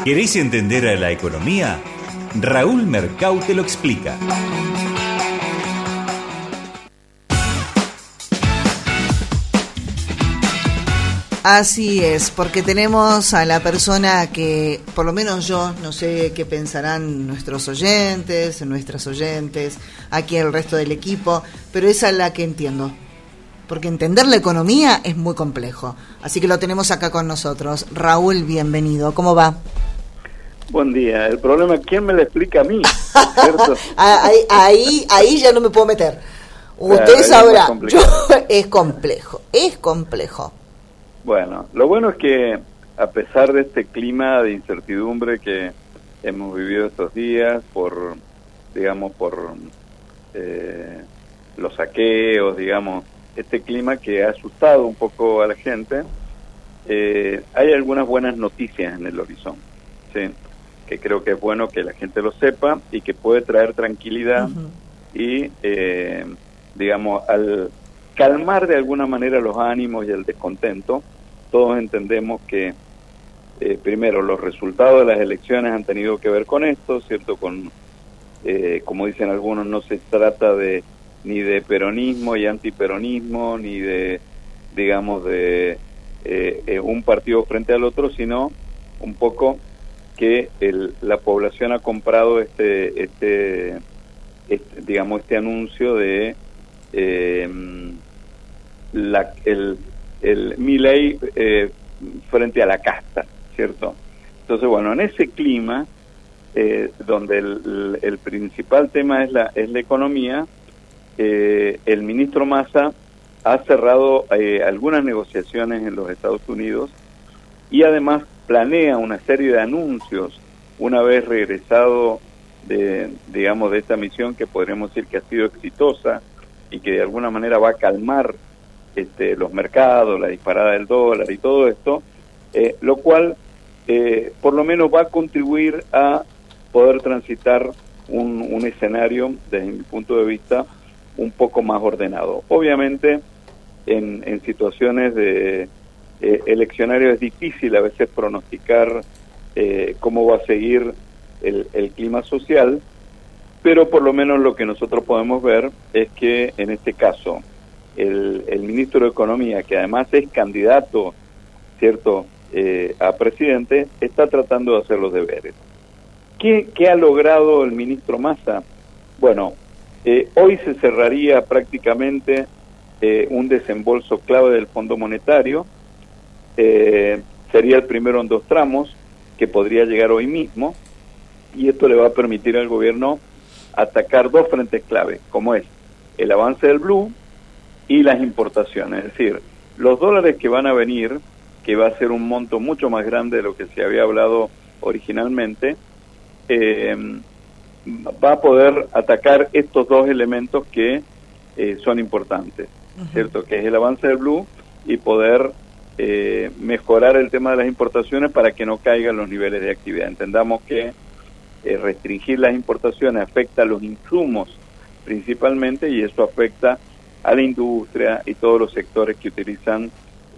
¿Querés entender a la economía? Raúl Mercau te lo explica. Así es, porque tenemos a la persona que, por lo menos yo, no sé qué pensarán nuestros oyentes, nuestras oyentes, aquí el resto del equipo, pero es a la que entiendo. Porque entender la economía es muy complejo. Así que lo tenemos acá con nosotros. Raúl, bienvenido. ¿Cómo va? Buen día. El problema es quién me lo explica a mí, ¿cierto? ahí ya no me puedo meter. Usted Claro, sabrá. Es complejo. Bueno, lo bueno es que a pesar de este clima de incertidumbre que hemos vivido estos días por los saqueos, este clima que ha asustado un poco a la gente, hay algunas buenas noticias en el horizonte, ¿sí? Que creo que es bueno que la gente lo sepa y que puede traer tranquilidad. Uh-huh. Y, al calmar de alguna manera los ánimos y el descontento, todos entendemos que, primero, los resultados de las elecciones han tenido que ver con esto, ¿cierto? Como dicen algunos, no se trata ni de peronismo y antiperonismo, ni de un partido frente al otro, sino un poco que la población ha comprado este anuncio de el Milei frente a la casta, ¿cierto? Entonces, bueno, en ese clima, donde el principal tema es la economía, el ministro Massa ha cerrado algunas negociaciones en los Estados Unidos y además planea una serie de anuncios una vez regresado de esta misión que podríamos decir que ha sido exitosa y que de alguna manera va a calmar los mercados, la disparada del dólar y todo esto, lo cual por lo menos va a contribuir a poder transitar un escenario, desde mi punto de vista, un poco más ordenado. Obviamente, en situaciones de eleccionario es difícil a veces pronosticar cómo va a seguir el clima social, pero por lo menos lo que nosotros podemos ver es que en este caso el ministro de Economía, que además es candidato, ¿cierto?, a presidente, está tratando de hacer los deberes. ¿Qué ha logrado el ministro Massa? Bueno, hoy se cerraría prácticamente un desembolso clave del Fondo Monetario. Sería el primero en 2 tramos, que podría llegar hoy mismo, y esto le va a permitir al gobierno atacar 2 frentes clave, como es el avance del blue y las importaciones. Es decir, los dólares que van a venir, que va a ser un monto mucho más grande de lo que se había hablado originalmente, va a poder atacar estos 2 elementos que son importantes, uh-huh. ¿Cierto? Que es el avance del blue y poder mejorar el tema de las importaciones para que no caigan los niveles de actividad. Entendamos que restringir las importaciones afecta a los insumos principalmente, y eso afecta a la industria y todos los sectores que utilizan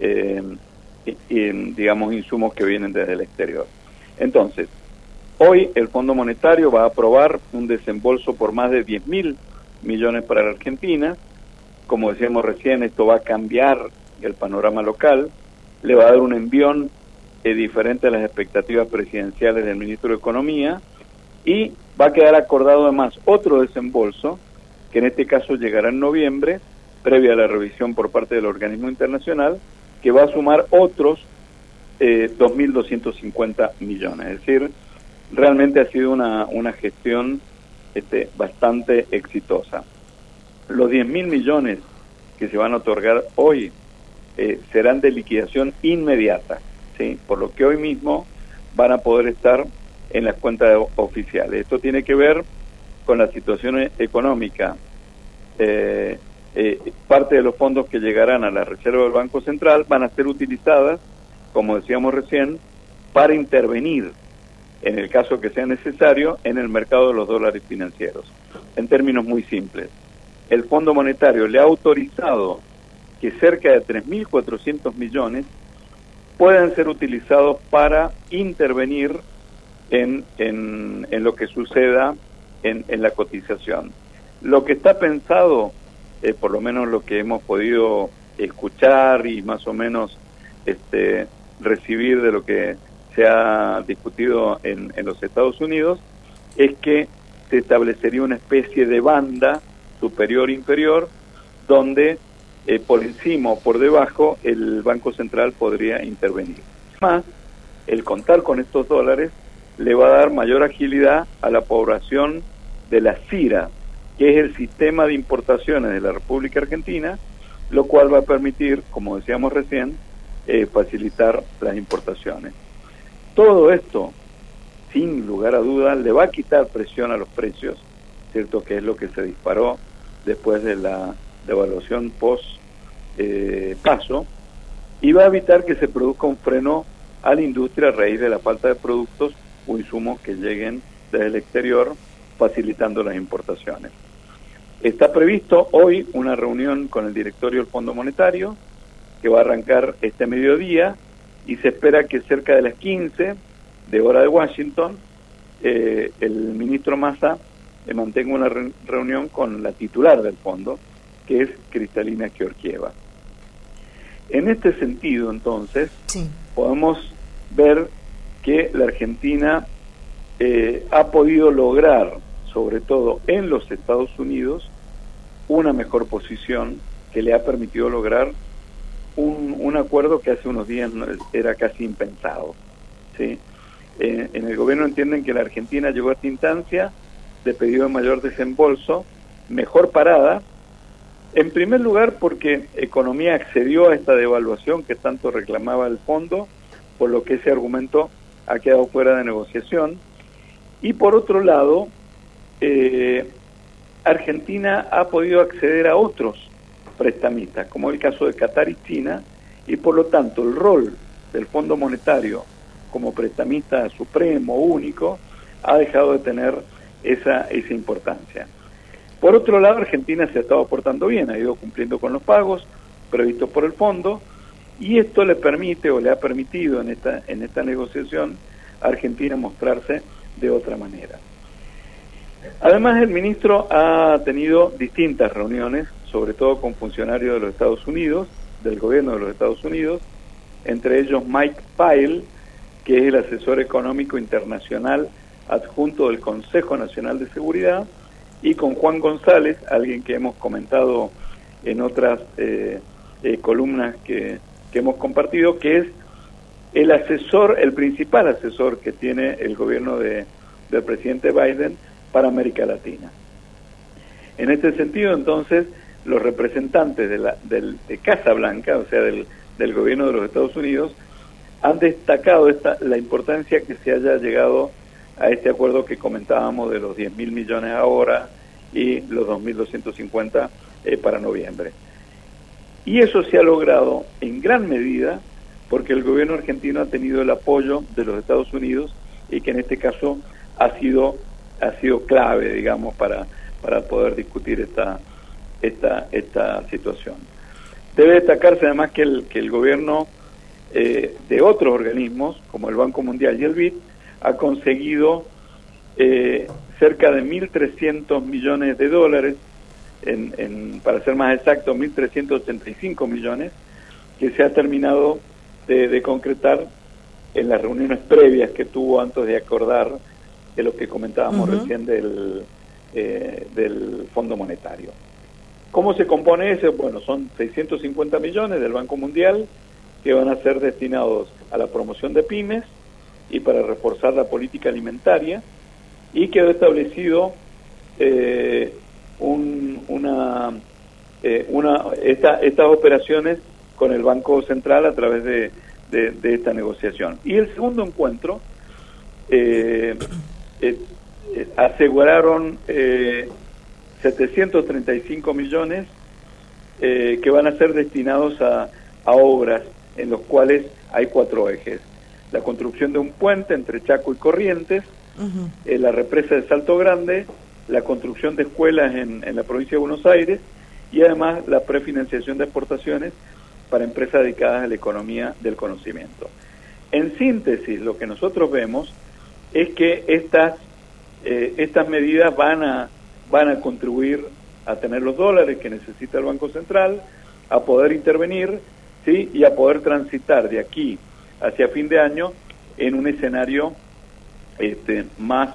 insumos que vienen desde el exterior. Entonces, hoy el Fondo Monetario va a aprobar un desembolso por más de 10.000 millones para la Argentina. Como decíamos recién, esto va a cambiar el panorama local, le va a dar un envión diferente a las expectativas presidenciales del ministro de Economía, y va a quedar acordado además otro desembolso, que en este caso llegará en noviembre, previa a la revisión por parte del organismo internacional, que va a sumar otros 2.250 millones. Es decir, realmente ha sido una gestión bastante exitosa. Los 10.000 millones que se van a otorgar hoy serán de liquidación inmediata, ¿sí? Por lo que hoy mismo van a poder estar en las cuentas oficiales. Esto tiene que ver con la situación económica. Parte de los fondos que llegarán a la reserva del Banco Central van a ser utilizadas, como decíamos recién, para intervenir, en el caso que sea necesario, en el mercado de los dólares financieros. En términos muy simples, el Fondo Monetario le ha autorizado que cerca de 3.400 millones puedan ser utilizados para intervenir en lo que suceda en la cotización. Lo que está pensado, por lo menos lo que hemos podido escuchar y más o menos recibir de lo que se ha discutido en los Estados Unidos, es que se establecería una especie de banda superior-inferior, donde por encima o por debajo el Banco Central podría intervenir. Además, el contar con estos dólares le va a dar mayor agilidad a la población de la CIRA, que es el sistema de importaciones de la República Argentina, lo cual va a permitir, como decíamos recién, facilitar las importaciones. Todo esto, sin lugar a dudas, le va a quitar presión a los precios, cierto, que es lo que se disparó después de la devaluación post-paso, y va a evitar que se produzca un freno a la industria a raíz de la falta de productos o insumos que lleguen desde el exterior, facilitando las importaciones. Está previsto hoy una reunión con el directorio del Fondo Monetario, que va a arrancar este mediodía, y se espera que cerca de las 15 de hora de Washington, el ministro Massa mantenga una reunión con la titular del fondo, que es Kristalina Georgieva. En este sentido, entonces, sí, podemos ver que la Argentina ha podido lograr, sobre todo en los Estados Unidos, una mejor posición que le ha permitido lograr un acuerdo que hace unos días era casi impensado, ¿sí? En el gobierno entienden que la Argentina llegó a esta instancia de pedido de mayor desembolso, mejor parada, en primer lugar porque Economía accedió a esta devaluación que tanto reclamaba el fondo, por lo que ese argumento ha quedado fuera de negociación, y por otro lado, Argentina ha podido acceder a otros prestamistas, como el caso de Qatar y China, y por lo tanto el rol del Fondo Monetario como prestamista supremo, único, ha dejado de tener esa importancia. Por otro lado, Argentina se ha estado portando bien, ha ido cumpliendo con los pagos previstos por el fondo, y esto le permite o le ha permitido en esta negociación a Argentina mostrarse de otra manera. Además, el ministro ha tenido distintas reuniones, sobre todo con funcionarios de los Estados Unidos, del gobierno de los Estados Unidos, entre ellos Mike Pyle, que es el asesor económico internacional adjunto del Consejo Nacional de Seguridad, y con Juan González, alguien que hemos comentado en otras columnas que hemos compartido, que es el principal asesor que tiene el gobierno del presidente Biden para América Latina. En este sentido, entonces, los representantes de Casa Blanca, o sea, del gobierno de los Estados Unidos, han destacado la importancia que se haya llegado a este acuerdo que comentábamos de los 10.000 millones ahora y los 2.250 para noviembre. Y eso se ha logrado en gran medida porque el gobierno argentino ha tenido el apoyo de los Estados Unidos, y que en este caso ha sido clave, digamos, para poder discutir esta situación. Debe destacarse además que el gobierno de otros organismos, como el Banco Mundial y el BID, ha conseguido cerca de 1.300 millones de dólares, para ser más exacto, 1.385 millones, que se ha terminado de concretar en las reuniones previas que tuvo antes de acordar de lo que comentábamos recién del Fondo Monetario. ¿Cómo se compone ese? Bueno, son 650 millones del Banco Mundial que van a ser destinados a la promoción de pymes y para reforzar la política alimentaria, y quedó establecido estas operaciones con el Banco Central a través de esta negociación. Y el segundo encuentro aseguraron 735 millones que van a ser destinados a obras en los cuales hay 4 ejes: la construcción de un puente entre Chaco y Corrientes, la represa de Salto Grande, la construcción de escuelas en la provincia de Buenos Aires, y además la prefinanciación de exportaciones para empresas dedicadas a la economía del conocimiento. En síntesis, lo que nosotros vemos es que estas medidas van a contribuir a tener los dólares que necesita el Banco Central, a poder intervenir, ¿sí? Y a poder transitar de aquí hacia fin de año en un escenario más,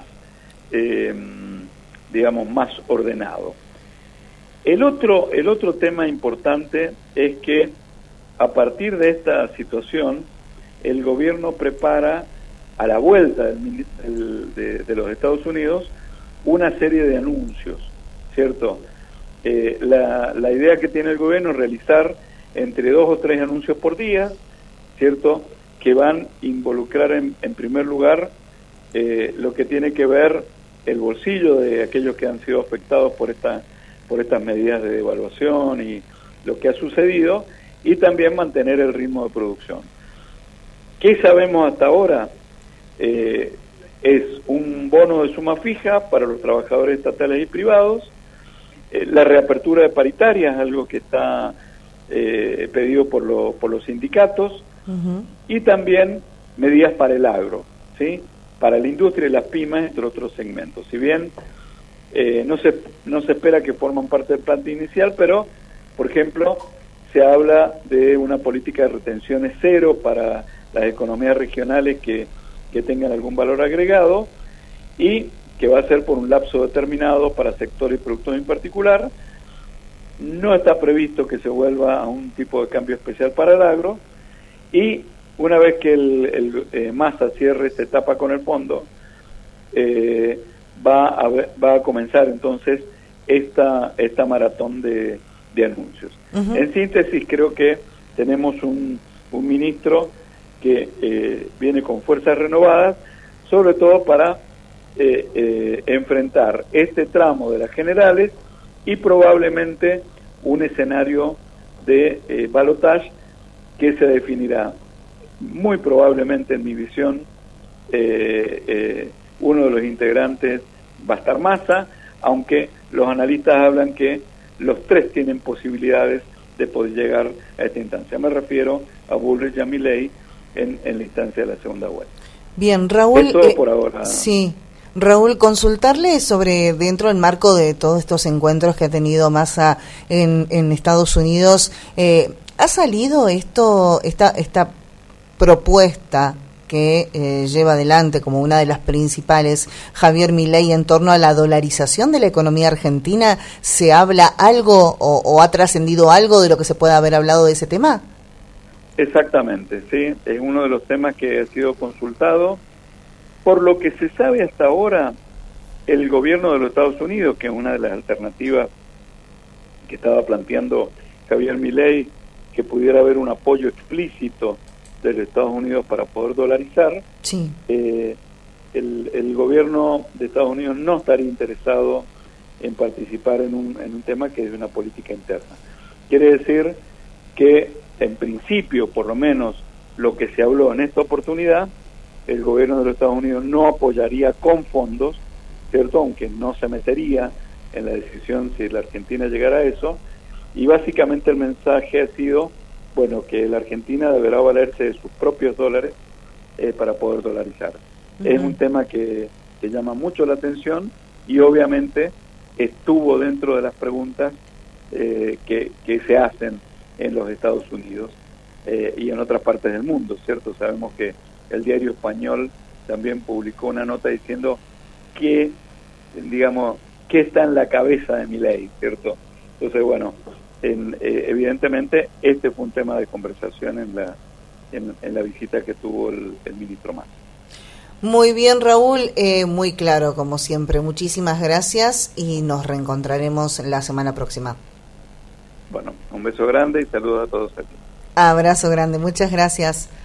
digamos, más ordenado. El otro tema importante es que a partir de esta situación el gobierno prepara a la vuelta de los Estados Unidos una serie de anuncios, ¿cierto? La idea que tiene el gobierno es realizar entre 2 o 3 anuncios por día, ¿cierto?, que van a involucrar en primer lugar lo que tiene que ver el bolsillo de aquellos que han sido afectados por estas medidas de devaluación y lo que ha sucedido, y también mantener el ritmo de producción. ¿Qué sabemos hasta ahora? Es un bono de suma fija para los trabajadores estatales y privados, la reapertura de paritarias, algo que está pedido por los sindicatos, y también medidas para el agro, ¿sí?, para la industria y las pymes, entre otros segmentos. Si bien no se espera que forman parte del plan inicial, pero, por ejemplo, se habla de una política de retenciones cero para las economías regionales que tengan algún valor agregado, y que va a ser por un lapso determinado para sectores y productos en particular. No está previsto que se vuelva a un tipo de cambio especial para el agro, y una vez que el Massa cierre esta etapa con el fondo, va a comenzar entonces esta maratón de anuncios. En síntesis, creo que tenemos un ministro que viene con fuerzas renovadas, sobre todo para enfrentar este tramo de las generales y probablemente un escenario de balotaje que se definirá muy probablemente, en mi visión, uno de los integrantes va a estar Massa, aunque los analistas hablan que los 3 tienen posibilidades de poder llegar a esta instancia. Me refiero a Bullrich y a Milei en la instancia de la segunda vuelta. Bien, Raúl, es todo por ahora. Sí, Raúl, consultarle sobre, dentro del marco de todos estos encuentros que ha tenido Massa en Estados Unidos, ¿ha salido esta propuesta que lleva adelante como una de las principales Javier Milei en torno a la dolarización de la economía argentina? ¿Se habla algo o ha trascendido algo de lo que se pueda haber hablado de ese tema? Exactamente, sí, es uno de los temas que ha sido consultado. Por lo que se sabe hasta ahora, el gobierno de los Estados Unidos, que es una de las alternativas que estaba planteando Javier Milei, que pudiera haber un apoyo explícito de los Estados Unidos para poder dolarizar, sí. El gobierno de Estados Unidos no estaría interesado en participar en un tema que es una política interna. Quiere decir que, en principio, por lo menos, lo que se habló en esta oportunidad, el gobierno de los Estados Unidos no apoyaría con fondos, ¿cierto?, aunque no se metería en la decisión si la Argentina llegara a eso, y básicamente el mensaje ha sido, bueno, que la Argentina deberá valerse de sus propios dólares para poder dolarizar. Es un tema que llama mucho la atención, y obviamente estuvo dentro de las preguntas que se hacen en los Estados Unidos y en otras partes del mundo, ¿cierto? Sabemos que el diario español también publicó una nota diciendo que, digamos, qué está en la cabeza de Milei, ¿cierto? Entonces, bueno, evidentemente este fue un tema de conversación en la visita que tuvo el ministro Massa. Muy bien, Raúl, muy claro como siempre. Muchísimas gracias y nos reencontraremos la semana próxima. Bueno, un beso grande y saludos a todos aquí. Abrazo grande, muchas gracias.